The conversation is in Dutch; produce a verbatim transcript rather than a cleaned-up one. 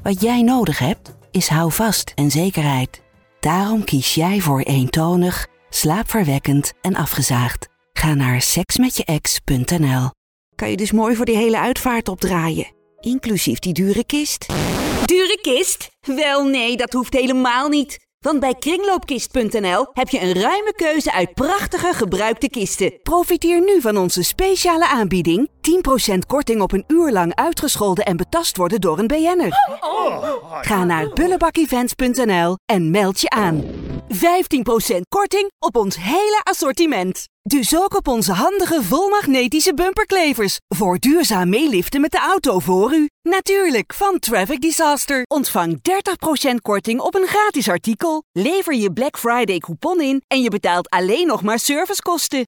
Wat jij nodig hebt, is houvast en zekerheid. Daarom kies jij voor eentonig, slaapverwekkend en afgezaagd. Ga naar seks met je ex punt n l. Kan je dus mooi voor die hele uitvaart opdraaien. Inclusief die dure kist. Dure kist? Wel nee, dat hoeft helemaal niet. Want bij kringloopkist punt n l heb je een ruime keuze uit prachtige gebruikte kisten. Profiteer nu van onze speciale aanbieding. tien procent korting op een uur lang uitgescholden en betast worden door een B N'er. Ga naar bullebakevents punt n l en meld je aan. vijftien procent korting op ons hele assortiment. Dus ook op onze handige volmagnetische bumperklevers. Voor duurzaam meeliften met de auto voor u. Natuurlijk, van Traffic Disaster. Ontvang dertig procent korting op een gratis artikel. Lever je Black Friday coupon in en je betaalt alleen nog maar servicekosten.